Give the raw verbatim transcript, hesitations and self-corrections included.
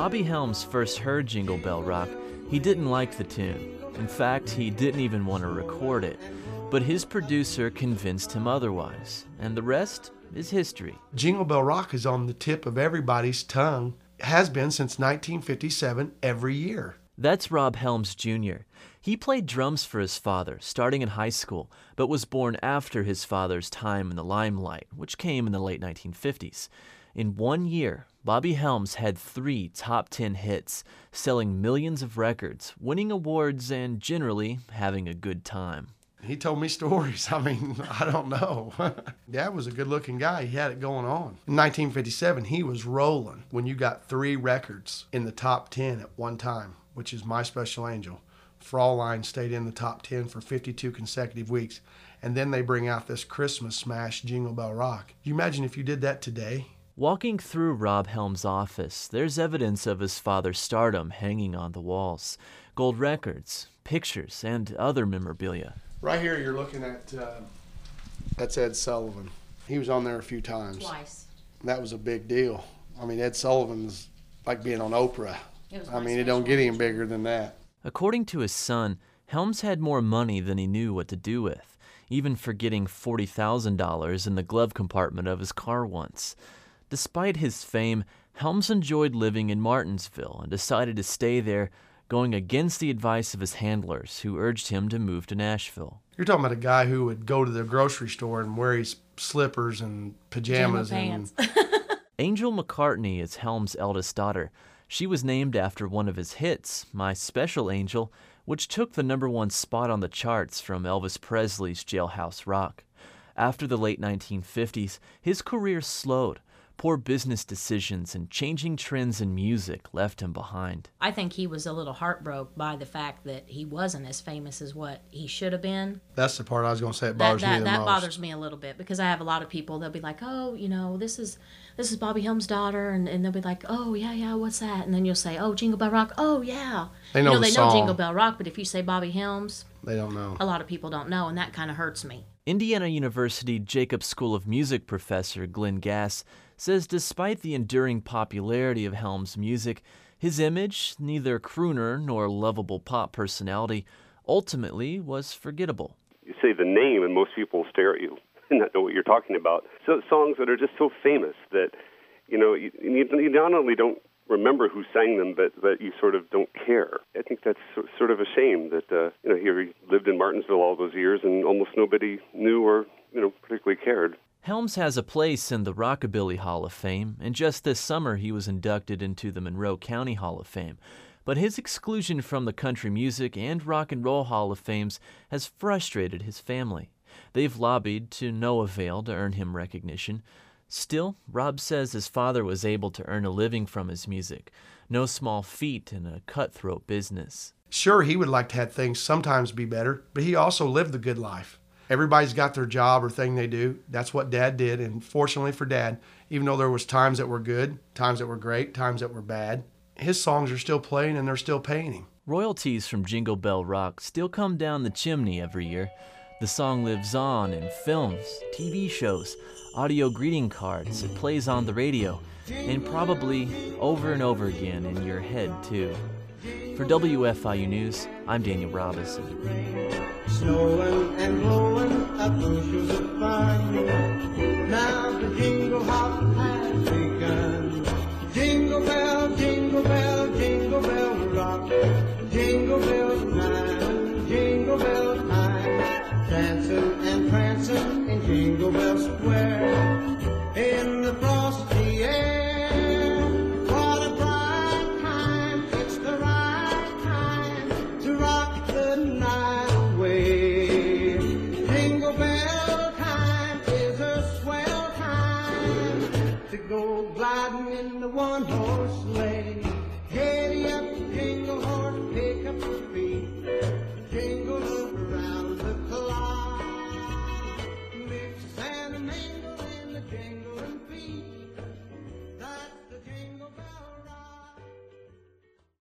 Bobby Helms first heard Jingle Bell Rock, he didn't like the tune. In fact, he didn't even want to record it. But his producer convinced him otherwise, and the rest is history. Jingle Bell Rock is on the tip of everybody's tongue. It has been since nineteen fifty-seven every year. That's Rob Helms Junior He played drums for his father, starting in high school, but was born after his father's time in the limelight, which came in the late nineteen fifties. In one year, Bobby Helms had three top ten hits, selling millions of records, winning awards, and generally having a good time. He told me stories. I mean, I don't know. Dad was a good-looking guy. He had it going on. In nineteen fifty-seven, he was rolling when you got three records in the top ten at one time, which is My Special Angel. Fraulein stayed in the top ten for fifty-two consecutive weeks, and then they bring out this Christmas smash, Jingle Bell Rock. You imagine if you did that today? Walking through Rob Helms' office, there's evidence of his father's stardom hanging on the walls. Gold records, pictures, and other memorabilia. Right here you're looking at, uh, that's Ed Sullivan. He was on there a few times. Twice. That was a big deal. I mean, Ed Sullivan's like being on Oprah. It was I my mean, it don't special get any angel. bigger than that. According to his son, Helms had more money than he knew what to do with, even forgetting forty thousand dollars in the glove compartment of his car once. Despite his fame, Helms enjoyed living in Martinsville and decided to stay there, going against the advice of his handlers, who urged him to move to Nashville. You're talking about a guy who would go to the grocery store and wear his slippers and pajamas. Pajama and pants. Angel McCartney is Helms' eldest daughter. She was named after one of his hits, My Special Angel, which took the number one spot on the charts from Elvis Presley's Jailhouse Rock. After the late nineteen fifties, his career slowed. Poor business decisions and changing trends in music left him behind. I think he was a little heartbroken by the fact that he wasn't as famous as what he should have been. That's the part I was going to say it That, bothers that, me the that most. bothers me a little bit because I have a lot of people, they'll be like, oh, you know, this is this is Bobby Helms' daughter, and, and they'll be like, oh, yeah, yeah, what's that? And then you'll say, oh, Jingle Bell Rock, oh, yeah. They know you know the they song. know Jingle Bell Rock, but if you say Bobby Helms, They don't know. a lot of people don't know, and that kind of hurts me. Indiana University Jacobs School of Music professor Glenn Gass says despite the enduring popularity of Helms' music, his image, neither crooner nor lovable pop personality, ultimately was forgettable. You say the name and most people stare at you and not know what you're talking about. So songs that are just so famous that, you know, you, you not only don't remember who sang them, but, but you sort of don't care. I think that's sort of a shame that, uh, you know, he lived in Martinsville all those years and almost nobody knew or, you know, particularly cared. Helms has a place in the Rockabilly Hall of Fame, and just this summer he was inducted into the Monroe County Hall of Fame. But his exclusion from the Country Music and Rock and Roll Hall of Fames has frustrated his family. They've lobbied to no avail to earn him recognition. Still, Rob says his father was able to earn a living from his music. No small feat in a cutthroat business. Sure, he would like to have things sometimes be better, but he also lived the good life. Everybody's got their job or thing they do. That's what Dad did, and fortunately for Dad, even though there was times that were good, times that were great, times that were bad, his songs are still playing and they're still paying him. Royalties from Jingle Bell Rock still come down the chimney every year. The song lives on in films, T V shows, audio greeting cards, it plays on the radio, and probably over and over again in your head, too. For W F I U News, I'm Daniel Robinson. Snowing and blowing up bushels of fun. Now the jingle hop has begun. Jingle bell, jingle bell, jingle bell rock. Jingle bell time, jingle bell time. Dancing and prancing in Jingle Bell Spring.